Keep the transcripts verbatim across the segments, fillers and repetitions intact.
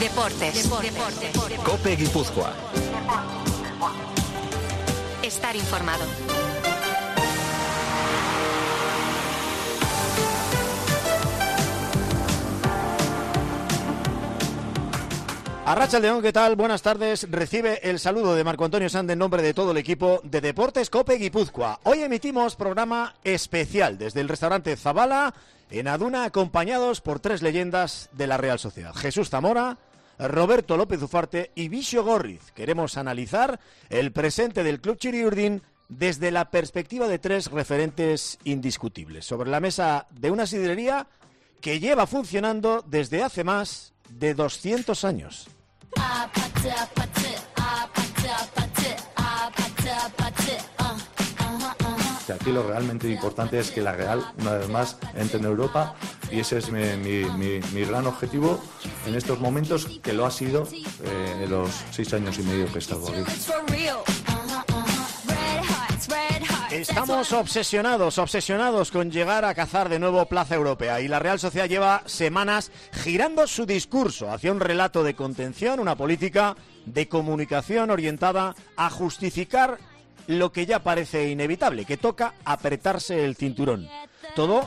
Deportes. Deportes. Deportes. COPE Guipúzcoa. Estar informado. Arratsaldeon, ¿qué tal? Buenas tardes. Recibe el saludo de Marco Antonio Sande en nombre de todo el equipo de Deportes COPE Guipúzcoa. Hoy emitimos programa especial desde el restaurante Zabala en Aduna, acompañados por tres leyendas de la Real Sociedad: Jesús Zamora, Roberto López Ufarte y Bixio Gorriz. Queremos analizar el presente del Club Txuri-Urdin desde la perspectiva de tres referentes indiscutibles, sobre la mesa de una sidrería que lleva funcionando desde hace más de doscientos años. Aquí lo realmente importante es que la Real, una vez más, entre en Europa, y ese es mi, mi, mi, mi gran objetivo en estos momentos, que lo ha sido eh, en los seis años y medio que he estado aquí. Estamos obsesionados, obsesionados con llegar a cazar de nuevo Plaza Europea, y la Real Sociedad lleva semanas girando su discurso hacia un relato de contención, una política de comunicación orientada a justificar lo que ya parece inevitable, que toca apretarse el cinturón. Todo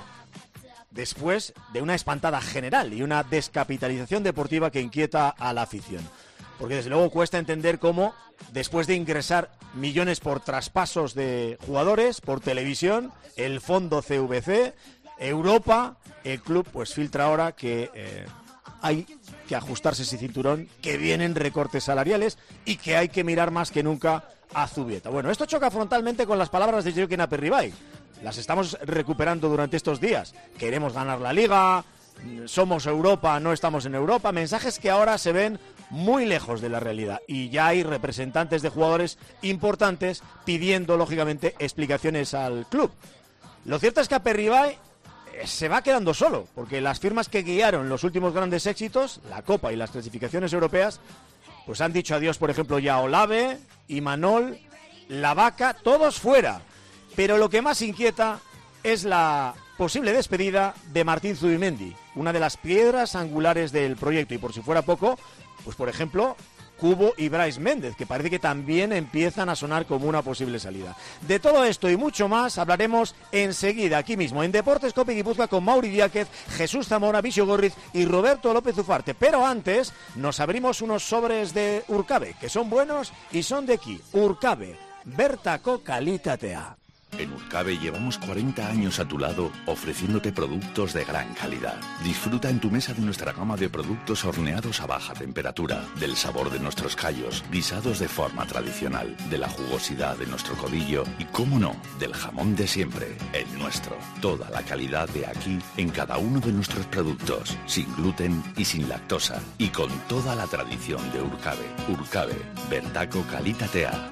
después de una espantada general y una descapitalización deportiva que inquieta a la afición. Porque desde luego cuesta entender cómo, después de ingresar millones por traspasos de jugadores, por televisión, el fondo C V C, Europa, el club pues filtra ahora que eh, hay que ajustarse ese cinturón, que vienen recortes salariales y que hay que mirar más que nunca a Zubieta. Bueno, esto choca frontalmente con las palabras de Joaquín Aperribay. Las estamos recuperando durante estos días. Queremos ganar la Liga, somos Europa, no estamos en Europa. Mensajes que ahora se ven muy lejos de la realidad, y ya hay representantes de jugadores importantes pidiendo, lógicamente, explicaciones al club. Lo cierto es que Aperribay se va quedando solo, porque las firmas que guiaron los últimos grandes éxitos, la Copa y las clasificaciones europeas, pues han dicho adiós, por ejemplo, ya Olave, Imanol, La Vaca, todos fuera. Pero lo que más inquieta es la posible despedida de Martín Zubimendi, una de las piedras angulares del proyecto, y por si fuera poco, pues por ejemplo, Cubo y Brais Méndez, que parece que también empiezan a sonar como una posible salida. De todo esto y mucho más hablaremos enseguida, aquí mismo, en Deportes COPE Guipúzcoa, con Mauri Diáquez, Jesús Zamora, Bixio Gorriz y Roberto López Ufarte. Pero antes nos abrimos unos sobres de Urcabe, que son buenos y son de aquí. Urcabe, bertako kalitatea. En Urcabe llevamos cuarenta años a tu lado ofreciéndote productos de gran calidad. Disfruta en tu mesa de nuestra gama de productos horneados a baja temperatura, del sabor de nuestros callos, guisados de forma tradicional, de la jugosidad de nuestro codillo y, cómo no, del jamón de siempre, el nuestro. Toda la calidad de aquí en cada uno de nuestros productos, sin gluten y sin lactosa, y con toda la tradición de Urcabe. Urcabe, bertako kalitatea.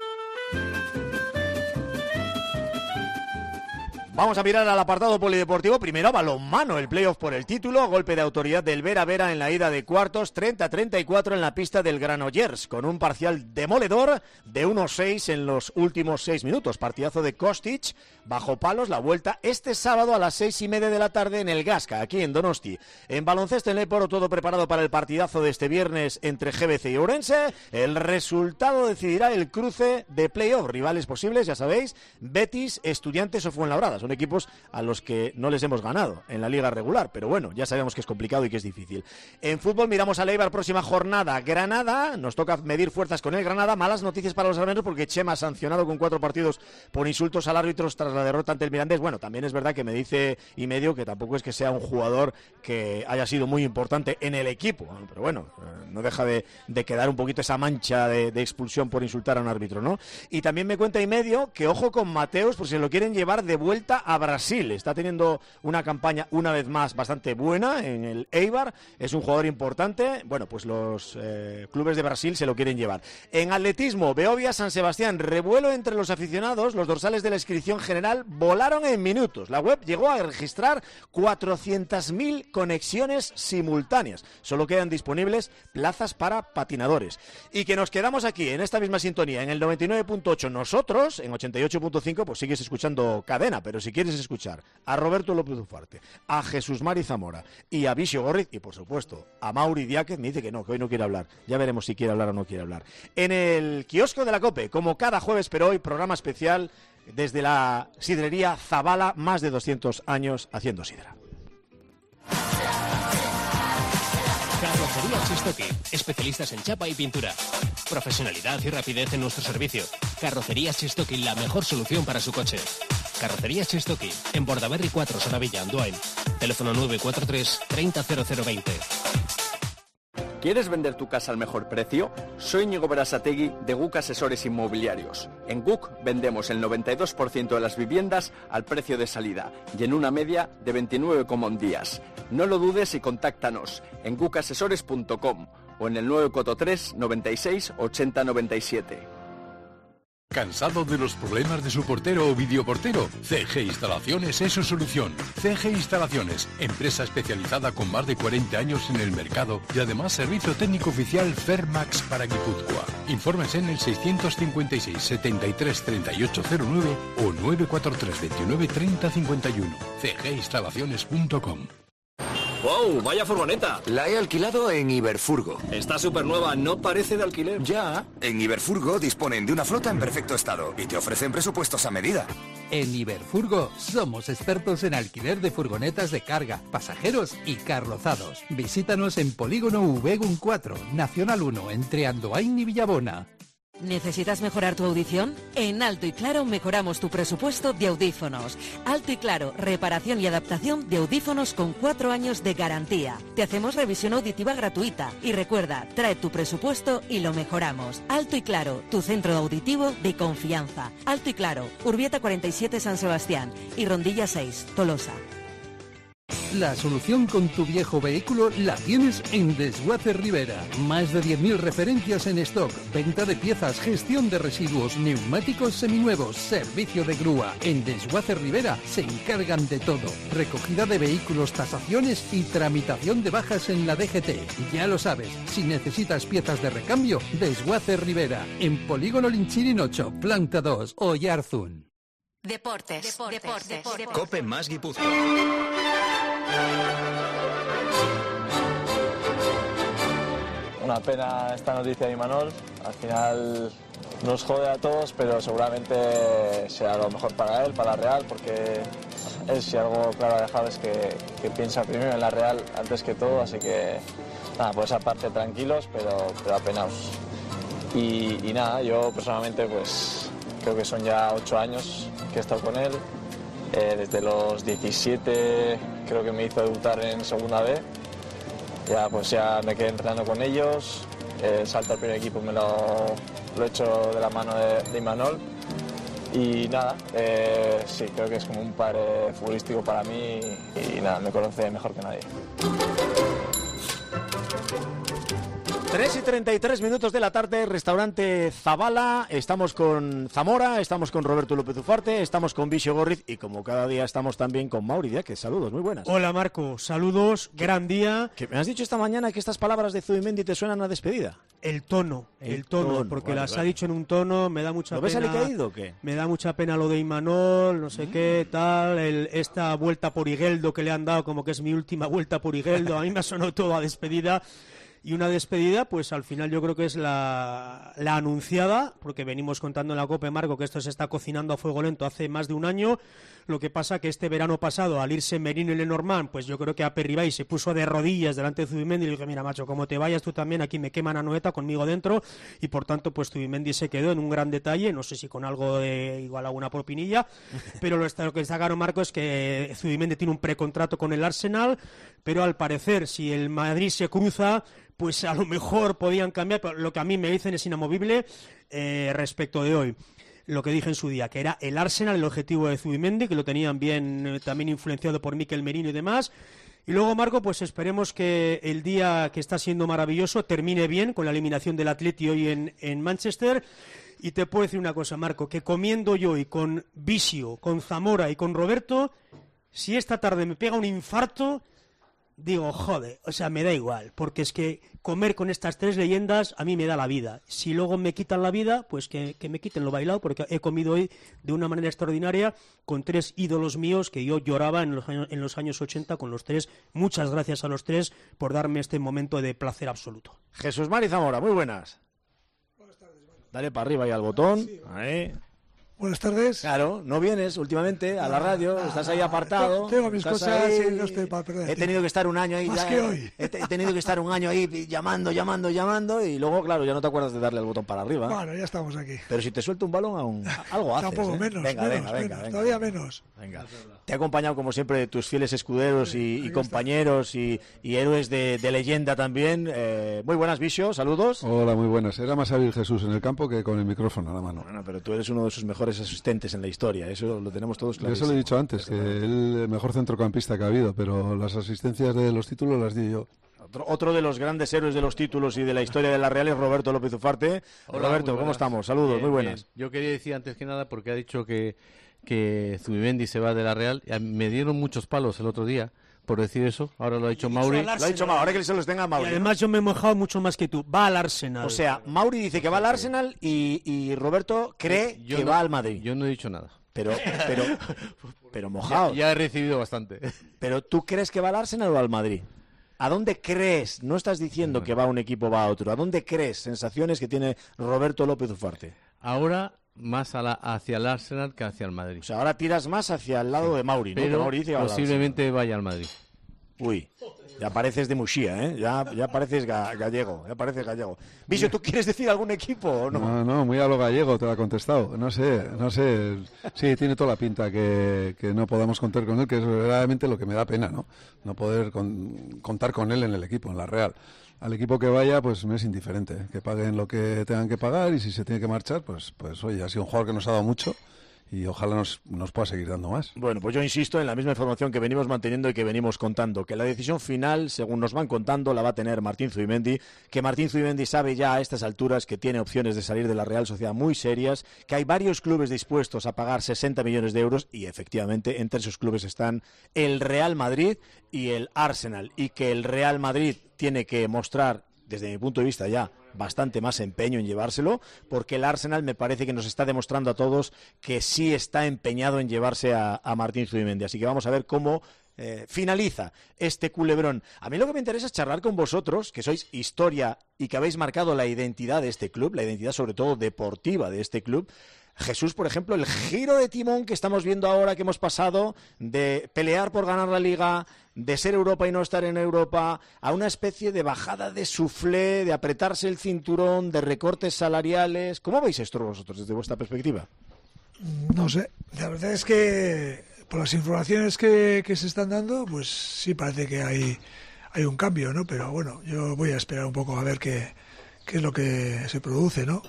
Vamos a mirar al apartado polideportivo. Primero a balonmano, el playoff por el título, golpe de autoridad del Vera Vera en la ida de cuartos, treinta a treinta y cuatro en la pista del Granollers, con un parcial demoledor de uno seis en los últimos seis minutos. Partidazo de Kostic, bajo palos, la vuelta este sábado a las seis y media de la tarde en el Gasca, aquí en Donosti. En baloncesto en Leporo, todo preparado para el partidazo de este viernes entre G B C y Ourense. El resultado decidirá el cruce de playoff. Rivales posibles, ya sabéis, Betis, Estudiantes o Fuenlabrada. Son equipos a los que no les hemos ganado en la liga regular, pero bueno, ya sabemos que es complicado y que es difícil. En fútbol miramos a Eibar, próxima jornada. Granada, nos toca medir fuerzas con el Granada. Malas noticias para los graneros porque Chema sancionado con cuatro partidos por insultos al árbitro tras la derrota ante el Mirandés. Bueno, también es verdad que me dice y medio que tampoco es que sea un jugador que haya sido muy importante en el equipo, pero bueno, no deja de, de quedar un poquito esa mancha de, de expulsión por insultar a un árbitro, ¿no? Y también me cuenta y medio que ojo con Mateus, por si lo quieren llevar de vuelta a Brasil. Está teniendo una campaña una vez más bastante buena en el Eibar, es un jugador importante. Bueno, pues los eh, clubes de Brasil se lo quieren llevar. En atletismo, Beovia San Sebastián, revuelo entre los aficionados. Los dorsales de la inscripción general volaron en minutos. La web llegó a registrar cuatrocientas mil conexiones simultáneas. Solo quedan disponibles plazas para patinadores. Y que nos quedamos aquí en esta misma sintonía, en el noventa y nueve punto ocho. Nosotros, en ochenta y ocho punto cinco, pues sigues escuchando Cadena, pero si quieres escuchar a Roberto López Ufarte, a Jesús Mari Zamora y a Visio Gorriz, y por supuesto a Mauri Diáquez, me dice que no, que hoy no quiere hablar. Ya veremos si quiere hablar o no quiere hablar. En el kiosco de la COPE, como cada jueves, pero hoy programa especial desde la sidrería Zabala, más de doscientos años haciendo sidra. Carrocería Chistoki, especialistas en chapa y pintura. Profesionalidad y rapidez en nuestro servicio. Carrocería Chistoki, la mejor solución para su coche. Carrocería Chistoki, en Bordaberry cuatro, Sonavilla, Andoain. Teléfono nueve cuatro tres, treinta cero cero veinte. ¿Quieres vender tu casa al mejor precio? Soy Íñigo Berasategui de G U C Asesores Inmobiliarios. En G U C vendemos el noventa y dos por ciento de las viviendas al precio de salida y en una media de veintinueve coma uno días. No lo dudes y contáctanos en guc asesores punto com o en el nueve cuatro tres, noventa y seis, ochenta noventa y siete. ¿Cansado de los problemas de su portero o videoportero? C G Instalaciones es su solución. C G Instalaciones, empresa especializada con más de cuarenta años en el mercado y además servicio técnico oficial Fermax para Guipúzcoa. Infórmese en el seiscientos cincuenta y seis, setenta y tres, treinta y ocho cero nueve o nueve cuatro tres, veintinueve, treinta cincuenta y uno. c g instalaciones punto com. ¡Wow! ¡Vaya furgoneta! La he alquilado en Iberfurgo. Está súper nueva, ¿no parece de alquiler? Ya, en Iberfurgo disponen de una flota en perfecto estado y te ofrecen presupuestos a medida. En Iberfurgo somos expertos en alquiler de furgonetas de carga, pasajeros y carrozados. Visítanos en Polígono Ubegun cuatro, Nacional uno, entre Andoain y Villabona. ¿Necesitas mejorar tu audición? En Alto y Claro mejoramos tu presupuesto de audífonos. Alto y Claro, reparación y adaptación de audífonos con cuatro años de garantía. Te hacemos revisión auditiva gratuita. Y recuerda, trae tu presupuesto y lo mejoramos. Alto y Claro, tu centro auditivo de confianza. Alto y Claro, Urbieta cuarenta y siete San Sebastián y Rondilla seis, Tolosa. La solución con tu viejo vehículo la tienes en Desguace Rivera. Más de diez mil referencias en stock, venta de piezas, gestión de residuos, neumáticos seminuevos, servicio de grúa. En Desguace Rivera se encargan de todo. Recogida de vehículos, tasaciones y tramitación de bajas en la D G T. Ya lo sabes, si necesitas piezas de recambio, Desguace Rivera. En Polígono Linchirin ocho, Planta dos, Oyarzún. Deportes, deportes, deportes, deportes. Cope más Guipúzcoa. Una pena esta noticia de Imanol. Al final nos jode a todos, pero seguramente sea lo mejor para él, para la Real, porque él, si algo claro ha dejado, es que, que piensa primero en la Real antes que todo, así que nada, por esa parte tranquilos, pero, pero apenaos. Y, y nada, yo personalmente pues creo que son ya ocho años que he estado con él. Eh, desde los diecisiete creo que me hizo debutar en segunda B. Ya pues ya me quedé entrenando con ellos. El salto al primer equipo me lo, lo he hecho de la mano de, de Imanol. Y nada, eh, sí, creo que es como un padre futbolístico para mí y, y nada, me conoce mejor que nadie. tres y treinta y tres minutos de la tarde, restaurante Zabala. Estamos con Zamora, estamos con Roberto López Ufarte, estamos con Visio Gorriz y como cada día estamos también con Mauri Diáquez. Saludos, muy buenas. Hola Marco, saludos, gran día. Que me has dicho esta mañana que estas palabras de Zubimendi te suenan a despedida. El tono, el, el tono, tono, porque vale, las vale. ha dicho en un tono, me da mucha ¿Lo pena. ¿Lo ves alicaído o qué? Me da mucha pena lo de Imanol, no sé mm. qué, tal, el, esta vuelta por Higueldo que le han dado como que es mi última vuelta por Higueldo, a mí me ha sonado todo a despedida. Y una despedida, pues al final yo creo que es la, la anunciada, porque venimos contando en la COPE, Marco, que esto se está cocinando a fuego lento hace más de un año. Lo que pasa que este verano pasado, al irse Merino y Lenormand, pues yo creo que Aperribay se puso de rodillas delante de Zubimendi y le dije, mira, macho, como te vayas tú también, aquí me queman a Noeta conmigo dentro, y por tanto, pues Zubimendi se quedó en un gran detalle, no sé si con algo de igual alguna propinilla, pero lo, está, lo que está claro, Marco, es que Zubimendi tiene un precontrato con el Arsenal, pero al parecer, si el Madrid se cruza, pues a lo mejor podían cambiar, pero lo que a mí me dicen es inamovible eh, respecto de hoy. Lo que dije en su día, que era el Arsenal el objetivo de Zubimendi, que lo tenían bien eh, también influenciado por Mikel Merino y demás. Y luego, Marco, pues esperemos que el día que está siendo maravilloso termine bien con la eliminación del Atleti hoy en, en Manchester. Y te puedo decir una cosa, Marco, que comiendo yo y con Visio, con Zamora y con Roberto, si esta tarde me pega un infarto, digo, joder, o sea, me da igual, porque es que comer con estas tres leyendas a mí me da la vida. Si luego me quitan la vida, pues que, que me quiten lo bailado, porque he comido hoy de una manera extraordinaria con tres ídolos míos que yo lloraba en los años, en los años ochenta con los tres. Muchas gracias a los tres por darme este momento de placer absoluto. Jesús Mari Zamora, muy buenas. Buenas tardes. Bueno. Dale para arriba ahí al botón. Sí, ahí. Buenas tardes. Claro, no vienes últimamente a la radio, ah, estás ahí apartado. Tengo mis cosas ahí, y no estoy para perder. He tenido que estar un año ahí. Más ya, que hoy. He, he tenido que estar un año ahí llamando, llamando, llamando y luego, claro, ya no te acuerdas de darle el botón para arriba. Bueno, ya estamos aquí. Pero si te suelto un balón, aún algo haces. Tampoco, ¿eh? menos, venga, menos, venga, menos, venga, venga. Todavía menos. Venga. Te ha acompañado, como siempre, tus fieles escuderos y, y compañeros y, y héroes de, de leyenda también. Eh, muy buenas, Visio, saludos. Hola, muy buenas. Era más hábil Jesús en el campo que con el micrófono a la mano. Bueno, pero tú eres uno de sus mejores asistentes en la historia, eso lo tenemos todos claro. Eso lo he dicho antes, que él el mejor centrocampista que ha habido, pero las asistencias de los títulos las di yo. Otro, otro de los grandes héroes de los títulos y de la historia de la Real es Roberto López Ufarte. Hola, Roberto, ¿cómo estamos? Saludos, bien, muy buenas. Bien. Yo quería decir antes que nada, porque ha dicho que, que Zubimendi se va de la Real. Me dieron muchos palos el otro día por decir eso. Ahora lo ha dicho Mauri. Lo ha dicho Mauri, ahora que se los tenga Mauri. Y además yo me he mojado mucho más que tú. Va al Arsenal. O sea, Mauri dice que va al Arsenal y, y Roberto cree yo que no, va al Madrid. Yo no he dicho nada. Pero, pero, pero mojado. Ya, ya he recibido bastante. Pero ¿tú crees que va al Arsenal o al Madrid? ¿A dónde crees? No estás diciendo que va a un equipo o va a otro. ¿A dónde crees? Sensaciones que tiene Roberto López Ufarte. Ahora más a la, hacia el Arsenal que hacia el Madrid. O sea, ahora tiras más hacia el lado de Mauri, ¿no? Pero Mauri dice posiblemente vaya al Madrid. Uy, ya pareces de Muxía, ¿eh? Ya, ya pareces ga gallego, ya pareces gallego. Visio, ¿tú quieres decir algún equipo o no? No, no, muy a lo gallego te lo ha contestado. No sé, no sé. Sí, tiene toda la pinta que, que no podamos contar con él, que es verdaderamente lo que me da pena, ¿no? No poder con, contar con él en el equipo, en la Real. Al equipo que vaya, pues me es indiferente. Que paguen lo que tengan que pagar y si se tiene que marchar, pues, pues oye, ha sido un jugador que nos ha dado mucho. Y ojalá nos, nos pueda seguir dando más. Bueno, pues yo insisto en la misma información que venimos manteniendo y que venimos contando, que la decisión final, según nos van contando, la va a tener Martín Zubimendi, que Martín Zubimendi sabe ya a estas alturas que tiene opciones de salir de la Real Sociedad muy serias, que hay varios clubes dispuestos a pagar sesenta millones de euros y efectivamente entre esos clubes están el Real Madrid y el Arsenal, y que el Real Madrid tiene que mostrar, desde mi punto de vista ya, bastante más empeño en llevárselo, porque el Arsenal me parece que nos está demostrando a todos que sí está empeñado en llevarse a, a Martín Zubimendi. Así que vamos a ver cómo eh, finaliza este culebrón. A mí lo que me interesa es charlar con vosotros, que sois historia y que habéis marcado la identidad de este club, la identidad sobre todo deportiva de este club. Jesús, por ejemplo, el giro de timón que estamos viendo ahora, que hemos pasado de pelear por ganar la Liga, de ser Europa y no estar en Europa, a una especie de bajada de suflé, de apretarse el cinturón, de recortes salariales. ¿Cómo veis esto vosotros desde vuestra perspectiva? No sé, la verdad es que por las informaciones que, que se están dando, pues sí parece que hay, hay un cambio, ¿no? Pero bueno, yo voy a esperar un poco a ver qué, qué es lo que se produce, ¿no?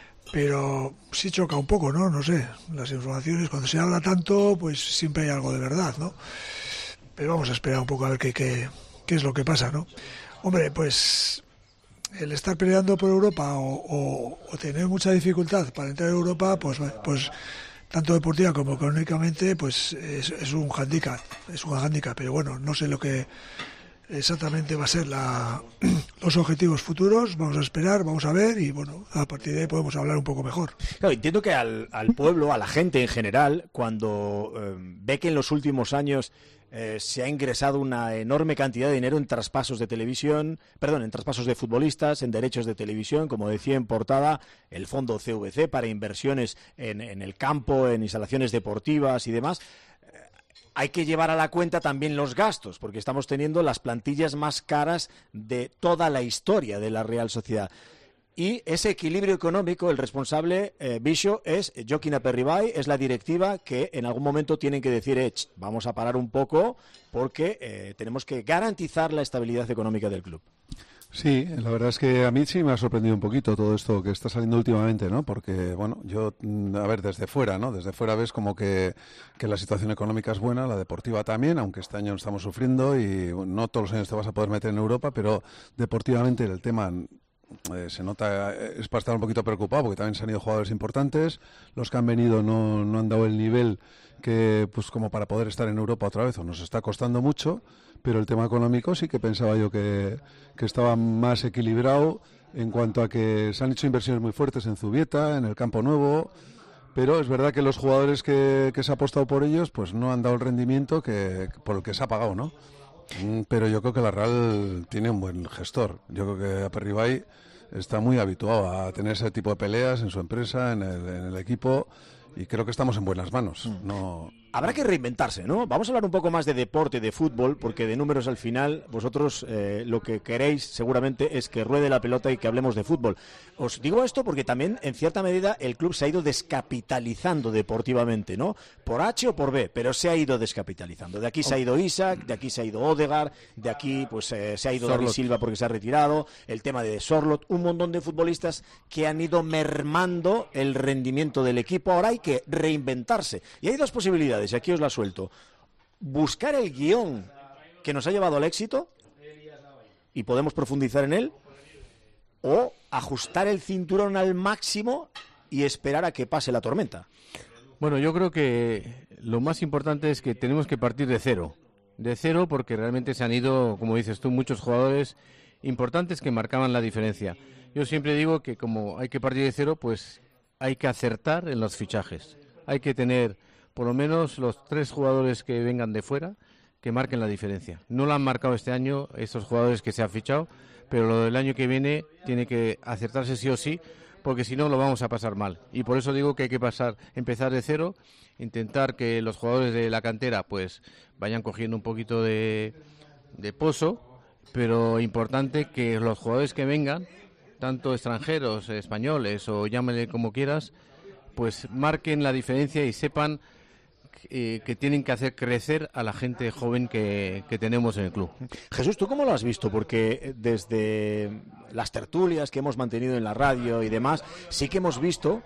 Pero sí choca un poco, ¿no? No sé, las informaciones, cuando se habla tanto, pues siempre hay algo de verdad, ¿no? Pero vamos a esperar un poco a ver qué, qué, qué es lo que pasa, ¿no? Hombre, pues el estar peleando por Europa o, o, o tener mucha dificultad para entrar a Europa, pues, pues tanto deportiva como económicamente, pues es, es un hándicap, es un hándicap, pero bueno, no sé lo que exactamente va a ser la, los objetivos futuros, vamos a esperar, vamos a ver y bueno, a partir de ahí podemos hablar un poco mejor. Claro, entiendo que al, al pueblo, a la gente en general, cuando eh, ve que en los últimos años eh, se ha ingresado una enorme cantidad de dinero en traspasos de televisión, perdón, en traspasos de futbolistas, en derechos de televisión, como decía en portada, el fondo C V C para inversiones en, en el campo, en instalaciones deportivas y demás. Hay que llevar a la cuenta también los gastos, porque estamos teniendo las plantillas más caras de toda la historia de la Real Sociedad. Y ese equilibrio económico, el responsable, eh, Visio, es Joaquín Aperribay, es la directiva que en algún momento tienen que decir, eh, ch, vamos a parar un poco porque eh, tenemos que garantizar la estabilidad económica del club. Sí, la verdad es que a mí sí me ha sorprendido un poquito todo esto que está saliendo últimamente, ¿no? Porque, bueno, yo, a ver, desde fuera, ¿no? Desde fuera ves como que, que la situación económica es buena, la deportiva también, aunque este año estamos sufriendo y bueno, no todos los años te vas a poder meter en Europa, pero deportivamente el tema eh, se nota, es para estar un poquito preocupado porque también se han ido jugadores importantes, los que han venido no, no han dado el nivel que pues como para poder estar en Europa otra vez, o nos está costando mucho, pero el tema económico sí que pensaba yo que, que estaba más equilibrado en cuanto a que se han hecho inversiones muy fuertes en Zubieta, en el Campo Nuevo, pero es verdad que los jugadores que, que se ha apostado por ellos pues no han dado el rendimiento que por el que se ha pagado, ¿no? Pero yo creo que la Real tiene un buen gestor. Yo creo que Aperribay está muy habituado a tener ese tipo de peleas en su empresa, en el, en el equipo, y creo que estamos en buenas manos. No... Habrá que reinventarse, ¿no? Vamos a hablar un poco más de deporte, de fútbol, porque de números al final vosotros eh, lo que queréis seguramente es que ruede la pelota y que hablemos de fútbol. Os digo esto porque también, en cierta medida, el club se ha ido descapitalizando deportivamente, ¿no? Por H o por B, pero se ha ido descapitalizando. De aquí se ha ido Isaac, de aquí se ha ido Odegaard, de aquí pues eh, se ha ido David Silva porque se ha retirado, el tema de Sorloth, un montón de futbolistas que han ido mermando el rendimiento del equipo. Ahora hay que reinventarse. Y hay dos posibilidades. Y aquí os la suelto. Buscar el guión que nos ha llevado al éxito y podemos profundizar en él, o ajustar el cinturón al máximo y esperar a que pase la tormenta. Bueno, yo creo que lo más importante es que tenemos que partir de cero. De cero porque realmente se han ido, como dices tú, muchos jugadores importantes que marcaban la diferencia. Yo siempre digo que como hay que partir de cero, pues hay que acertar en los fichajes. Hay que tener por lo menos los tres jugadores que vengan de fuera que marquen la diferencia. No lo han marcado este año esos jugadores que se han fichado, pero lo del año que viene tiene que acertarse sí o sí, porque si no lo vamos a pasar mal. Y por eso digo que hay que pasar, empezar de cero, intentar que los jugadores de la cantera pues vayan cogiendo un poquito de, de pozo, pero importante que los jugadores que vengan, tanto extranjeros, españoles o llámale como quieras, pues marquen la diferencia y sepan Eh, que tienen que hacer crecer a la gente joven que, que tenemos en el club. Jesús, ¿tú cómo lo has visto? Porque desde las tertulias que hemos mantenido en la radio y demás, sí que hemos visto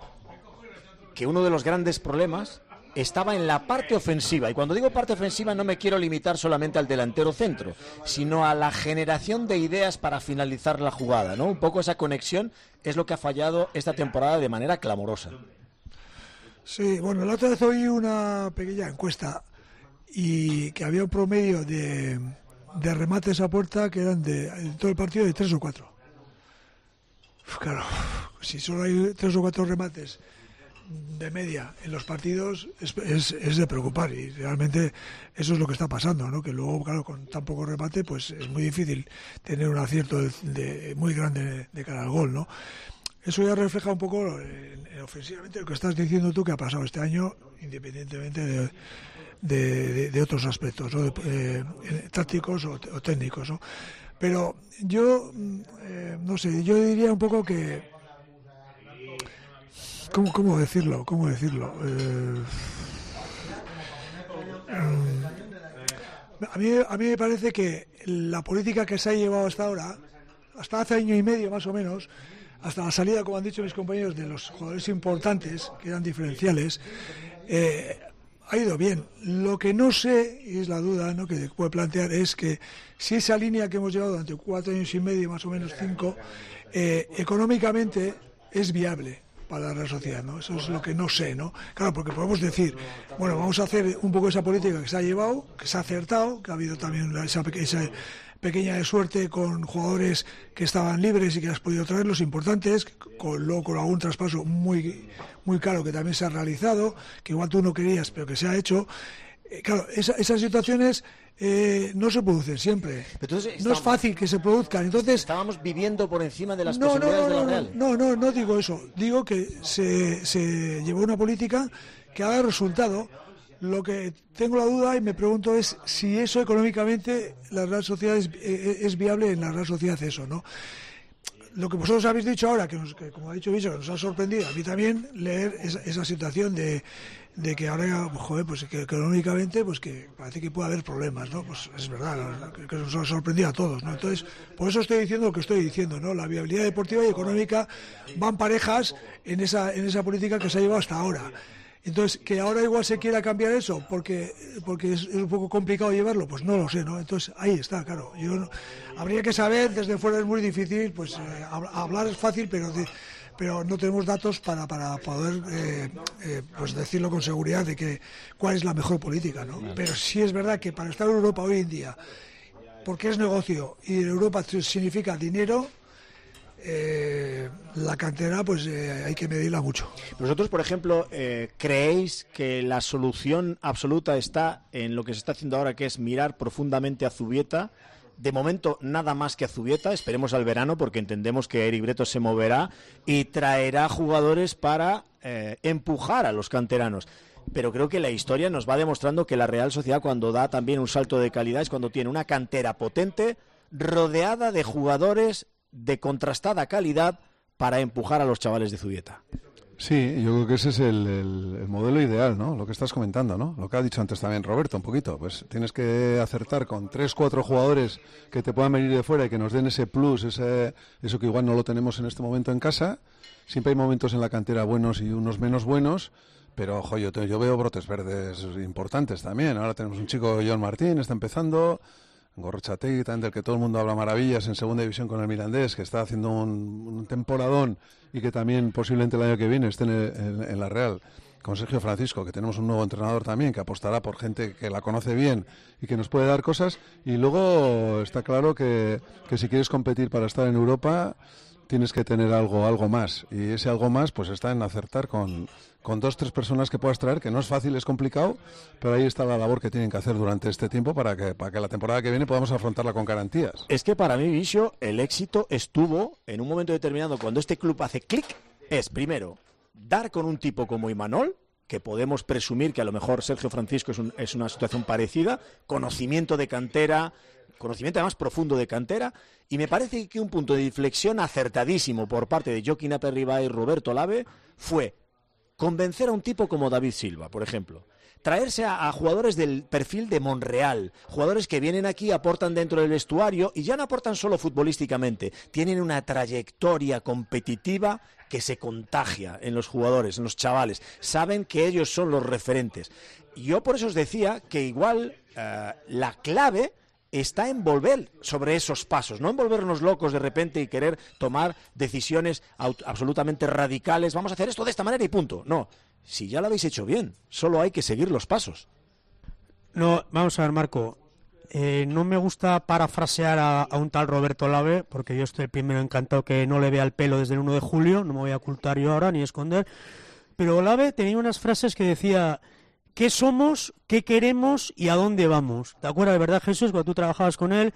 que uno de los grandes problemas estaba en la parte ofensiva. Y cuando digo parte ofensiva no me quiero limitar solamente al delantero centro, sino a la generación de ideas para finalizar la jugada, ¿no? Un poco esa conexión es lo que ha fallado esta temporada de manera clamorosa. Sí, bueno, la otra vez oí una pequeña encuesta y que había un promedio de, de remates a puerta que eran de, de todo el partido de tres o cuatro. Uf, claro, si solo hay tres o cuatro remates de media en los partidos es, es, es de preocupar, y realmente eso es lo que está pasando, ¿no? Que luego, claro, con tan poco remate pues es muy difícil tener un acierto de, de, muy grande de cara al gol, ¿no? Eso ya refleja un poco en, en ofensivamente lo que estás diciendo tú que ha pasado este año, independientemente de, de, de, de otros aspectos, ¿no? De, eh, tácticos o, o técnicos, ¿no? Pero yo, eh, no sé, yo diría un poco que... ¿Cómo, cómo decirlo? ¿Cómo decirlo? Eh, a, mí, a mí me parece que la política que se ha llevado hasta ahora, hasta hace año y medio más o menos, hasta la salida, como han dicho mis compañeros, de los jugadores importantes, que eran diferenciales, eh, ha ido bien. Lo que no sé, y es la duda, ¿no?, que puede plantear, es que si esa línea que hemos llevado durante cuatro años y medio, más o menos cinco, eh, económicamente es viable para la Real Sociedad, ¿no? Eso es lo que no sé, ¿no? Claro, porque podemos decir, bueno, vamos a hacer un poco esa política que se ha llevado, que se ha acertado, que ha habido también esa, esa pequeña de suerte con jugadores que estaban libres y que has podido traer, los importantes, con, luego con algún traspaso muy, muy caro que también se ha realizado, que igual tú no querías, pero que se ha hecho. Eh, claro, esa, esas situaciones eh, no se producen siempre. Entonces, estamos, no es fácil que se produzcan. Entonces estábamos viviendo por encima de las no, posibilidades no, no, de la no, Real. No, no, no digo eso. Digo que se, se llevó una política que ha dado resultado. Lo que tengo la duda y me pregunto es si eso económicamente la Real Sociedad es, es viable en la Real Sociedad, eso, ¿no? Lo que vosotros habéis dicho ahora, que, nos, que como ha dicho Bicho, que nos ha sorprendido a mí también leer esa, esa situación de, de que ahora, joder, pues que económicamente, pues que parece que puede haber problemas, ¿no? Pues es verdad, que, que nos ha sorprendido a todos, ¿no? Entonces, por eso estoy diciendo lo que estoy diciendo, ¿no? La viabilidad deportiva y económica van parejas en esa, en esa política que se ha llevado hasta ahora. Entonces, que ahora igual se quiera cambiar eso porque porque es, es un poco complicado llevarlo, pues no lo sé, ¿no? Entonces, ahí está, claro. Yo no, habría que saber, desde fuera es muy difícil, pues eh, hablar es fácil, pero de, pero no tenemos datos para, para poder eh, eh, pues decirlo con seguridad de que cuál es la mejor política, ¿no? Pero sí es verdad que para estar en Europa hoy en día, porque es negocio y Europa significa dinero, Eh, la cantera pues eh, hay que medirla mucho. Vosotros, por ejemplo, eh, ¿creéis que la solución absoluta está en lo que se está haciendo ahora, que es mirar profundamente a Zubieta? De momento nada más que a Zubieta, esperemos al verano porque entendemos que Eric Bretos se moverá y traerá jugadores para eh, empujar a los canteranos. Pero creo que la historia nos va demostrando que la Real Sociedad, cuando da también un salto de calidad, es cuando tiene una cantera potente rodeada de jugadores de contrastada calidad para empujar a los chavales de Zubieta. Sí, yo creo que ese es el, el, el modelo ideal, ¿no? Lo que estás comentando, ¿no? Lo que ha dicho antes también Roberto, un poquito. Pues tienes que acertar con tres, cuatro jugadores que te puedan venir de fuera y que nos den ese plus, ese, eso que igual no lo tenemos en este momento en casa. Siempre hay momentos en la cantera buenos y unos menos buenos, pero ojo, yo, te, yo veo brotes verdes importantes también. Ahora tenemos un chico, John Martín, está empezando. Gorrochategui, también del que todo el mundo habla maravillas en segunda división con el Mirandés, que está haciendo un, un temporadón y que también posiblemente el año que viene esté en, en, en la Real. Con Sergio Francisco, que tenemos un nuevo entrenador también, que apostará por gente que la conoce bien y que nos puede dar cosas. Y luego está claro que, que si quieres competir para estar en Europa, tienes que tener algo, algo más. Y ese algo más pues está en acertar con, con dos, tres personas que puedas traer, que no es fácil, es complicado, pero ahí está la labor que tienen que hacer durante este tiempo para que, para que la temporada que viene podamos afrontarla con garantías. Es que para mí, Visio, el éxito estuvo en un momento determinado, cuando este club hace clic, es primero dar con un tipo como Imanol, que podemos presumir que a lo mejor Sergio Francisco es, un, es una situación parecida, conocimiento de cantera, conocimiento además profundo de cantera, y me parece que un punto de inflexión acertadísimo por parte de Joaquín Aperribay y Roberto Lave fue convencer a un tipo como David Silva, por ejemplo. Traerse a, a jugadores del perfil de Monreal, jugadores que vienen aquí, aportan dentro del vestuario y ya no aportan solo futbolísticamente, tienen una trayectoria competitiva que se contagia en los jugadores, en los chavales, saben que ellos son los referentes. Yo por eso os decía que igual uh, la clave está en volver sobre esos pasos, no en volvernos locos de repente y querer tomar decisiones absolutamente radicales, vamos a hacer esto de esta manera y punto. No, si ya lo habéis hecho bien, solo hay que seguir los pasos. No, vamos a ver, Marco, eh, no me gusta parafrasear a, a un tal Roberto Lave, porque yo estoy primero encantado que no le vea el pelo desde el uno de julio, no me voy a ocultar yo ahora ni esconder, pero Lave tenía unas frases que decía: ¿qué somos, qué queremos y a dónde vamos? ¿Te acuerdas, de verdad, Jesús, cuando tú trabajabas con él?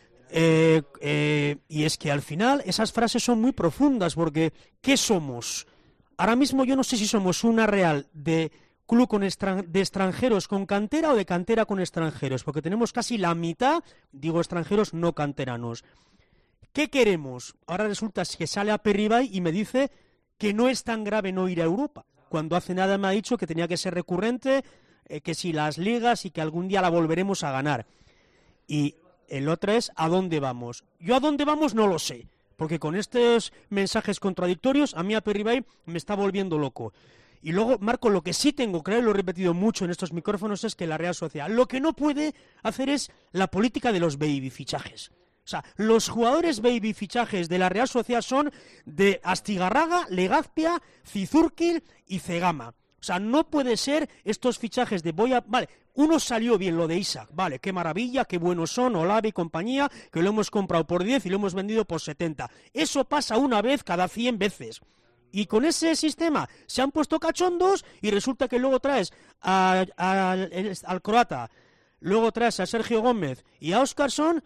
Eh, eh, y es que al final esas frases son muy profundas, porque ¿qué somos? Ahora mismo yo no sé si somos una Real de club con extran- de extranjeros con cantera o de cantera con extranjeros, porque tenemos casi la mitad, digo extranjeros no canteranos. ¿Qué queremos? Ahora resulta que sale Aperribay y me dice que no es tan grave no ir a Europa, cuando hace nada me ha dicho que tenía que ser recurrente, eh, que si las ligas y que algún día la volveremos a ganar. Y el otro es ¿a dónde vamos? Yo a dónde vamos no lo sé, porque con estos mensajes contradictorios a mí Aperribay me está volviendo loco. Y luego, Marco, lo que sí tengo claro, lo he repetido mucho en estos micrófonos, es que la Real Sociedad lo que no puede hacer es la política de los baby fichajes. O sea, los jugadores baby fichajes de la Real Sociedad son de Astigarraga, Legazpia, Cizurquil y Cegama. O sea, no puede ser estos fichajes de voy a... Vale, uno salió bien, lo de Isaac, vale, qué maravilla, qué buenos son, Olave y compañía, que lo hemos comprado por diez y lo hemos vendido por setenta. Eso pasa una vez cada cien veces. Y con ese sistema se han puesto cachondos y resulta que luego traes a, a, al, al croata, luego traes a Sergio Gómez y a Óscarson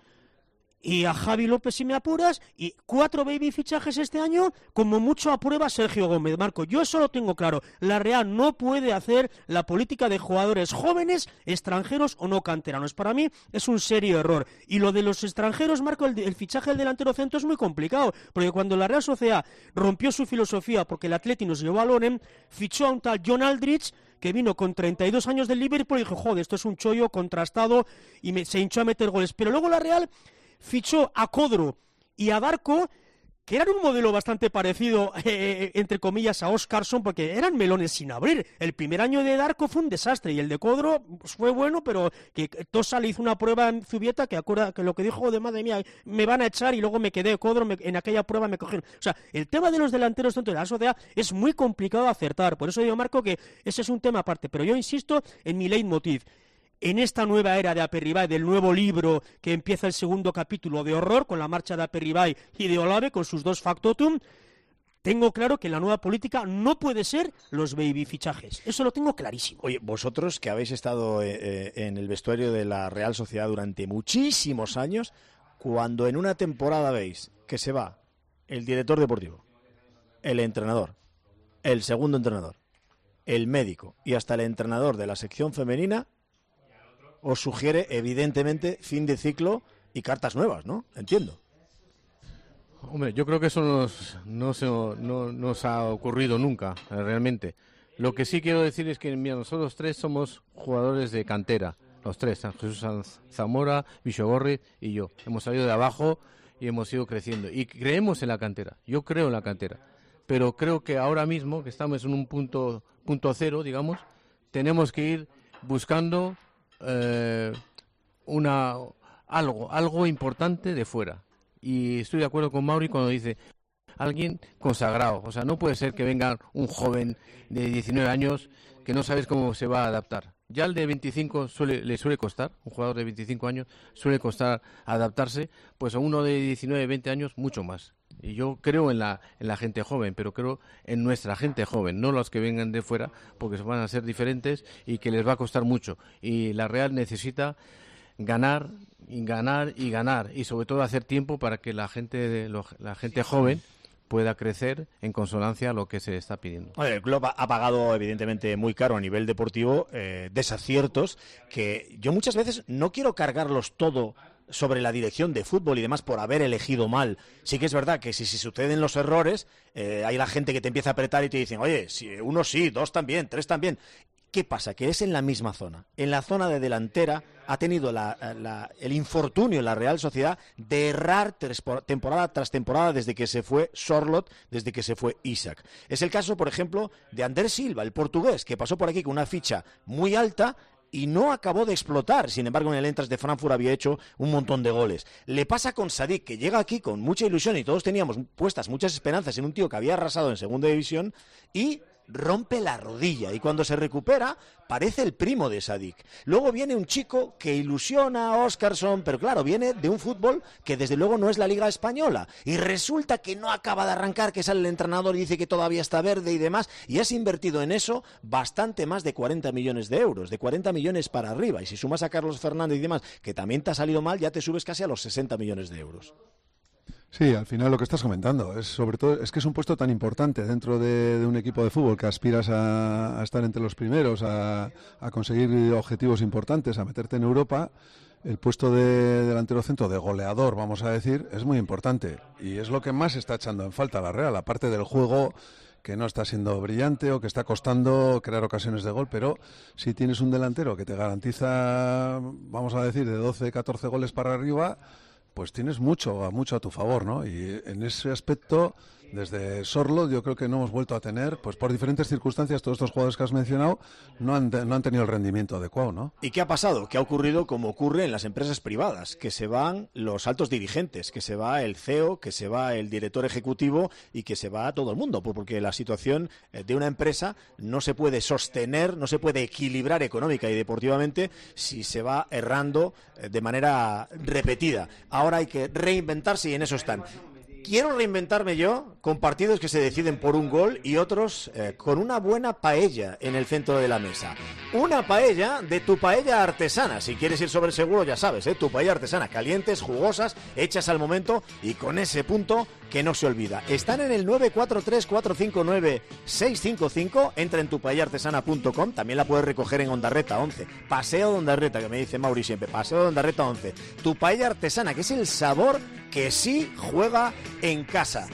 y a Javi López si me apuras, y cuatro baby fichajes este año, como mucho aprueba Sergio Gómez. Marco, yo eso lo tengo claro. La Real no puede hacer la política de jugadores jóvenes, extranjeros o no canteranos. Para mí es un serio error. Y lo de los extranjeros, Marco, el, el fichaje del delantero centro es muy complicado, porque cuando la Real Sociedad rompió su filosofía, porque el Atleti nos llevó a Loren, fichó a un tal John Aldrich, que vino con treinta y dos años del Liverpool y dijo, joder, esto es un chollo contrastado, y me, se hinchó a meter goles. Pero luego la Real fichó a Codro y a Darko, que eran un modelo bastante parecido, eh, entre comillas, a Óscarson, porque eran melones sin abrir. El primer año de Darko fue un desastre, y el de Codro pues, fue bueno, pero que Tosa le hizo una prueba en Zubieta, que acuerda que lo que dijo, de madre mía, me van a echar, y luego me quedé Codro, me, en aquella prueba me cogieron. O sea, el tema de los delanteros dentro de la sociedad es muy complicado de acertar, por eso digo, Marco, que ese es un tema aparte, pero yo insisto en mi leitmotiv. En esta nueva era de Aperribay, del nuevo libro que empieza el segundo capítulo de horror, con la marcha de Aperribay y de Olave, con sus dos factotum, tengo claro que la nueva política no puede ser los baby fichajes. Eso lo tengo clarísimo. Oye, vosotros que habéis estado eh, en el vestuario de la Real Sociedad durante muchísimos años, cuando en una temporada veis que se va el director deportivo, el entrenador, el segundo entrenador, el médico y hasta el entrenador de la sección femenina, os sugiere, evidentemente, fin de ciclo y cartas nuevas, ¿no? Entiendo. Hombre, yo creo que eso nos, no, se, no nos ha ocurrido nunca, realmente. Lo que sí quiero decir es que mira, nosotros tres somos jugadores de cantera, los tres, San Jesús Zamora, Bichogorri y yo. Hemos salido de abajo y hemos ido creciendo. Y creemos en la cantera, yo creo en la cantera. Pero creo que ahora mismo, que estamos en un punto, punto cero, digamos, tenemos que ir buscando... Eh, una algo algo importante de fuera, y estoy de acuerdo con Mauri cuando dice alguien consagrado. O sea, no puede ser que venga un joven de diecinueve años que no sabes cómo se va a adaptar. Ya el de veinticinco suele, le suele costar, un jugador de veinticinco años suele costar adaptarse, pues a uno de diecinueve, veinte años mucho más. Y yo creo en la, en la gente joven, pero creo en nuestra gente joven, no los que vengan de fuera, porque van a ser diferentes y que les va a costar mucho. Y la Real necesita ganar, y ganar y ganar, y sobre todo hacer tiempo para que la gente, la gente joven pueda crecer en consonancia a lo que se está pidiendo. El club ha pagado, evidentemente, muy caro a nivel deportivo, eh, desaciertos que yo muchas veces no quiero cargarlos todo sobre la dirección de fútbol y demás por haber elegido mal. Sí que es verdad que si, si suceden los errores, eh, hay la gente que te empieza a apretar y te dicen, oye, si uno sí, dos también, tres también. ¿Qué pasa? Que es en la misma zona. En la zona de delantera ha tenido la, la, el infortunio en la Real Sociedad de errar temporada tras temporada desde que se fue Sorloth, desde que se fue Isaac. Es el caso, por ejemplo, de Ander Silva, el portugués, que pasó por aquí con una ficha muy alta y no acabó de explotar. Sin embargo, en el Eintracht de Frankfurt había hecho un montón de goles. Le pasa con Sadik, que llega aquí con mucha ilusión y todos teníamos puestas muchas esperanzas en un tío que había arrasado en segunda división y rompe la rodilla, y cuando se recupera parece el primo de Sadik. Luego viene un chico que ilusiona a Óscarson, pero claro, viene de un fútbol que desde luego no es la Liga Española, y resulta que no acaba de arrancar, que sale el entrenador y dice que todavía está verde y demás, y has invertido en eso bastante más de cuarenta millones de euros, de cuarenta millones para arriba, y si sumas a Carlos Fernández y demás, que también te ha salido mal, ya te subes casi a los sesenta millones de euros. Sí, al final lo que estás comentando es sobre todo es que es un puesto tan importante dentro de, de un equipo de fútbol que aspiras a, a estar entre los primeros, a, a conseguir objetivos importantes, a meterte en Europa. El puesto de delantero centro, de goleador, vamos a decir, es muy importante y es lo que más está echando en falta la Real, aparte del juego que no está siendo brillante o que está costando crear ocasiones de gol, pero si tienes un delantero que te garantiza, vamos a decir, de doce, catorce goles para arriba, pues tienes mucho, mucho a tu favor, ¿no? Y en ese aspecto, desde Sorloth, yo creo que no hemos vuelto a tener, pues por diferentes circunstancias, todos estos jugadores que has mencionado no han, no han tenido el rendimiento adecuado, ¿no? ¿Y qué ha pasado? ¿Qué ha ocurrido como ocurre en las empresas privadas? Que se van los altos dirigentes, que se va el C E O, que se va el director ejecutivo y que se va todo el mundo, porque la situación de una empresa no se puede sostener, no se puede equilibrar económica y deportivamente si se va errando de manera repetida. Ahora hay que reinventarse y en eso están. Quiero reinventarme yo con partidos que se deciden por un gol y otros eh, con una buena paella en el centro de la mesa. Una paella de tu paella artesana. Si quieres ir sobre el seguro, ya sabes, ¿eh? Tu paella artesana. Calientes, jugosas, hechas al momento y con ese punto que no se olvida. Están en el nueve cuatro tres, cuatro cinco nueve, seis cinco cinco. Entra en tu paella artesana punto com. También la puedes recoger en Ondarreta once. Paseo de Ondarreta, que me dice Mauri siempre. Paseo de Ondarreta once. Tu paella artesana, que es el sabor que sí juega en casa.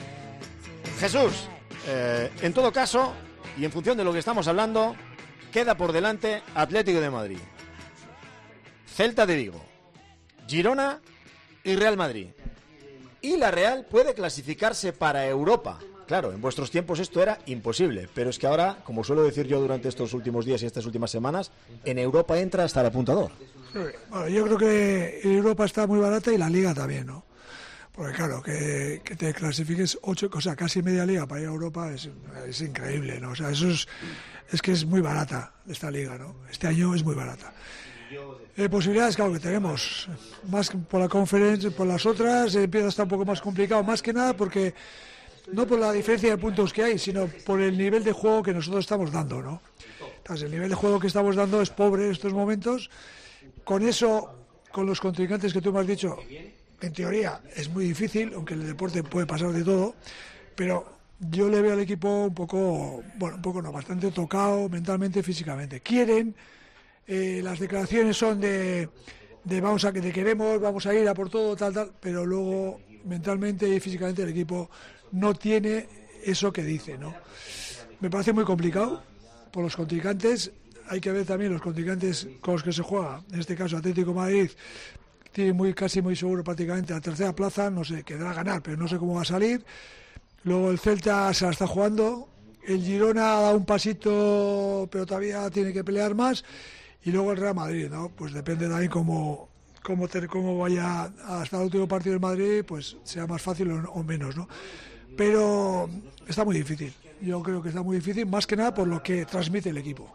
Jesús, eh, en todo caso, y en función de lo que estamos hablando, queda por delante Atlético de Madrid, Celta de Vigo, Girona y Real Madrid. y la Real puede clasificarse para Europa. Claro, en vuestros tiempos esto era imposible, pero es que ahora, como suelo decir yo durante estos últimos días y estas últimas semanas, en Europa entra hasta el apuntador. Bueno, yo creo que Europa está muy barata y la Liga también, ¿no? Porque claro, que, que te clasifiques ocho, o sea, casi media liga para ir a Europa es, es increíble, ¿no? O sea, eso es, es que es muy barata esta liga, ¿no? Este año es muy barata. Eh, posibilidades, claro, que tenemos. Más por la conferencia, por las otras, eh, empieza a estar un poco más complicado, más que nada porque, no por la diferencia de puntos que hay, sino por el nivel de juego que nosotros estamos dando, ¿no? Entonces, el nivel de juego que estamos dando es pobre en estos momentos. Con eso, con los contrincantes que tú me has dicho, en teoría es muy difícil, aunque en el deporte puede pasar de todo, pero yo le veo al equipo un poco, bueno, un poco no, bastante tocado mentalmente, físicamente. Quieren, eh, las declaraciones son de, de vamos a que te queremos, vamos a ir a por todo, tal, tal, pero luego mentalmente y físicamente el equipo no tiene eso que dice, ¿no? Me parece muy complicado por los contrincantes. Hay que ver también los contrincantes con los que se juega, en este caso Atlético de Madrid, tiene muy, casi muy seguro prácticamente la tercera plaza, no sé, quedará a ganar, pero no sé cómo va a salir. Luego el Celta se la está jugando, el Girona ha dado un pasito, pero todavía tiene que pelear más, y luego el Real Madrid, ¿no? Pues depende también cómo, cómo, te, cómo vaya hasta el último partido del Madrid, pues sea más fácil o, o menos, ¿no? Pero está muy difícil, yo creo que está muy difícil, más que nada por lo que transmite el equipo.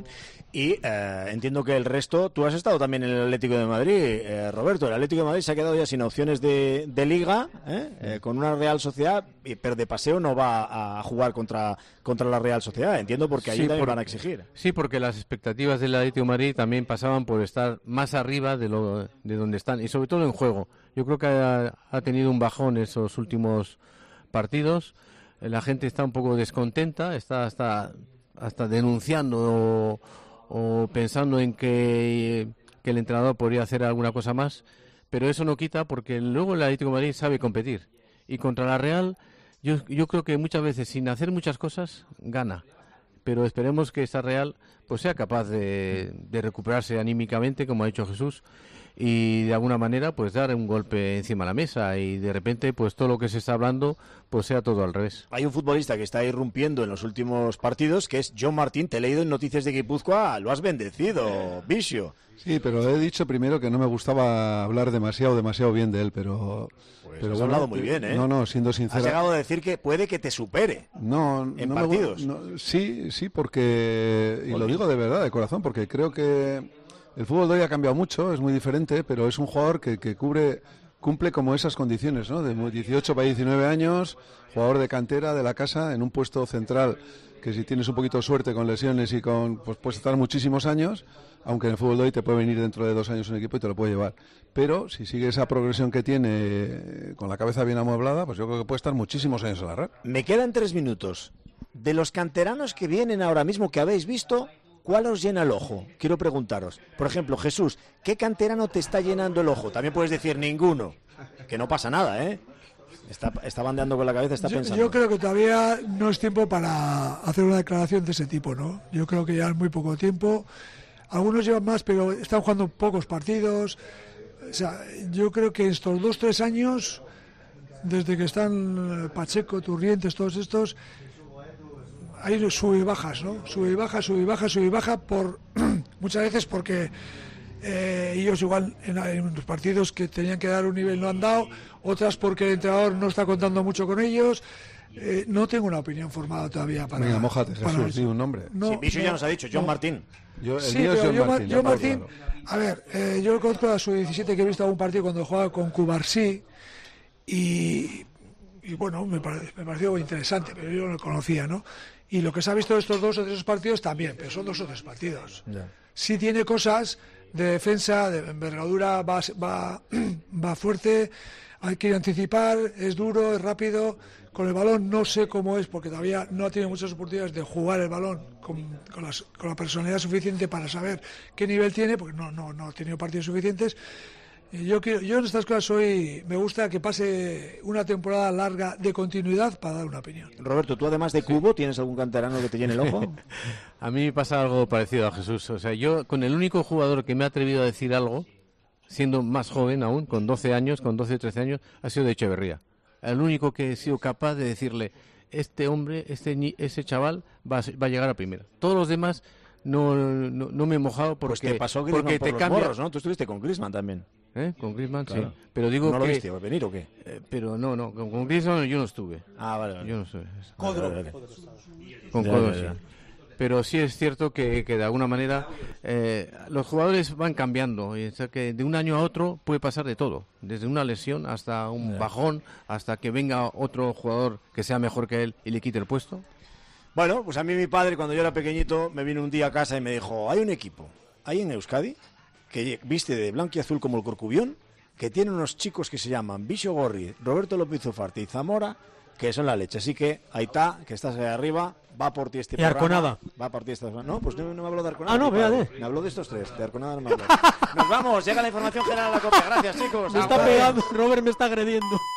Y eh, entiendo que el resto, tú has estado también en el Atlético de Madrid, eh, Roberto. El Atlético de Madrid se ha quedado ya sin opciones de, de Liga, ¿eh? Eh, con una Real Sociedad, pero de paseo no va a jugar contra, contra la Real Sociedad. Entiendo porque ahí sí, también por, van a exigir. Sí, porque las expectativas del Atlético de Madrid también pasaban por estar más arriba de, lo, de donde están, y sobre todo en juego. Yo creo que ha, ha tenido un bajón esos últimos partidos. La gente está un poco descontenta, está hasta... hasta denunciando o, o pensando en que, que el entrenador podría hacer alguna cosa más, pero eso no quita porque luego el Atlético de Madrid sabe competir, y contra la Real yo, yo creo que muchas veces sin hacer muchas cosas gana, pero esperemos que esta Real pues sea capaz de, de recuperarse anímicamente, como ha dicho Jesús, y de alguna manera pues dar un golpe encima de la mesa, y de repente pues todo lo que se está hablando pues sea todo al revés. Hay un futbolista que está irrumpiendo en los últimos partidos, que es John Martín. Te he leído en Noticias de Guipúzcoa, lo has bendecido, Vicio. Sí, pero he dicho primero que no me gustaba hablar demasiado, demasiado bien de él, pero... Pues pero has bueno, hablado muy bien, ¿eh? No, no, siendo sincero. Has llegado a decir que puede que te supere. No, en no partidos. Me, no, sí, sí, porque... Y lo digo de verdad, de corazón, porque creo que... El fútbol de hoy ha cambiado mucho, es muy diferente, pero es un jugador que, que cubre, cumple como esas condiciones, ¿no? De dieciocho para diecinueve años, jugador de cantera de la casa, en un puesto central, que si tienes un poquito de suerte con lesiones y con, pues puedes estar muchísimos años, aunque en el fútbol de hoy te puede venir dentro de dos años un equipo y te lo puede llevar. Pero si sigue esa progresión que tiene, con la cabeza bien amueblada, pues yo creo que puede estar muchísimos años en la red. Me quedan tres minutos. De los canteranos que vienen ahora mismo, que habéis visto, ¿cuál os llena el ojo? Quiero preguntaros. Por ejemplo, Jesús, ¿qué canterano te está llenando el ojo? También puedes decir ninguno, que no pasa nada, ¿eh? Está, está bandeando con la cabeza, está yo, pensando. Yo creo que todavía no es tiempo para hacer una declaración de ese tipo, ¿no? Yo creo que ya es muy poco tiempo. Algunos llevan más, pero están jugando pocos partidos. O sea, yo creo que estos dos, tres años, desde que están Pacheco, Turrientes, todos estos... hay sube y bajas, ¿no? Sube y baja, sube y baja, sube y baja, por muchas veces porque eh, ellos igual en, en los partidos que tenían que dar un nivel no han dado, otras porque el entrenador no está contando mucho con ellos. Eh, no tengo una opinión formada todavía para... Venga, mójate, Jesús, di un nombre. No, sí, Bicho no, ya nos ha dicho, John no. Martín. Yo, el sí, mío pero es John yo, Martín. Yo Martín, a ver, eh, yo conozco a su diecisiete, que he visto algún partido cuando jugaba con Cubarsí, y, y bueno, me, pare, me pareció muy interesante, pero yo no lo conocía, ¿no? Y lo que se ha visto de estos dos o tres partidos también, pero son dos o tres partidos. Yeah. Sí tiene cosas de defensa, de envergadura, va, va, va fuerte, hay que anticipar, es duro, es rápido. Con el balón no sé cómo es, porque todavía no ha tenido muchas oportunidades de jugar el balón con, con, las, con la personalidad suficiente para saber qué nivel tiene, porque no, no, no ha tenido partidos suficientes. Yo, quiero, yo en estas cosas soy, me gusta que pase una temporada larga de continuidad para dar una opinión. Roberto, ¿tú además de Cubo tienes algún canterano que te llene el ojo? A mí me pasa algo parecido a Jesús. O sea, yo con el único jugador que me ha atrevido a decir algo siendo más joven aún, con doce años, con doce o trece años, ha sido de Echeverría. El único que he sido capaz de decirle, este hombre, este ni- ese chaval va a, se- va a llegar a primera. Todos los demás no, no, no me he mojado porque, Pues te pasó Griezmann porque por te los cambia. morros, ¿no? Tú estuviste con Griezmann también. ¿Eh? Con Griezmann, Claro. sí. Pero digo ¿No lo que... viste venir o qué? Eh, pero no, no, con, con Griezmann yo no estuve. Ah, vale, vale. Yo no estuve. Codro. Vale, vale. Con Ya, Codro, ya, ya. sí. Pero sí es cierto que, que de alguna manera eh, los jugadores van cambiando. Y o sea que de un año a otro puede pasar de todo. Desde una lesión hasta un Ya. bajón, hasta que venga otro jugador que sea mejor que él y le quite el puesto. Bueno, pues a mí mi padre cuando yo era pequeñito me vino un día a casa y me dijo, hay un equipo ahí en Euskadi que viste de blanco y azul como el Corcubión, que tiene unos chicos que se llaman Bicho Gorri, Roberto López Ufarte y Zamora, que son la leche. Así que ahí está, que estás ahí arriba, va por ti este ¿Y programa. Arconada? Va por ti este No, pues no, no me habló de Arconada. Ah, no, mi padre. véale. Me habló de estos tres, de Arconada no me habló. Nos vamos, llega la información general a la copia. Gracias, chicos. Me está Agur. pegando, Robert me está agrediendo.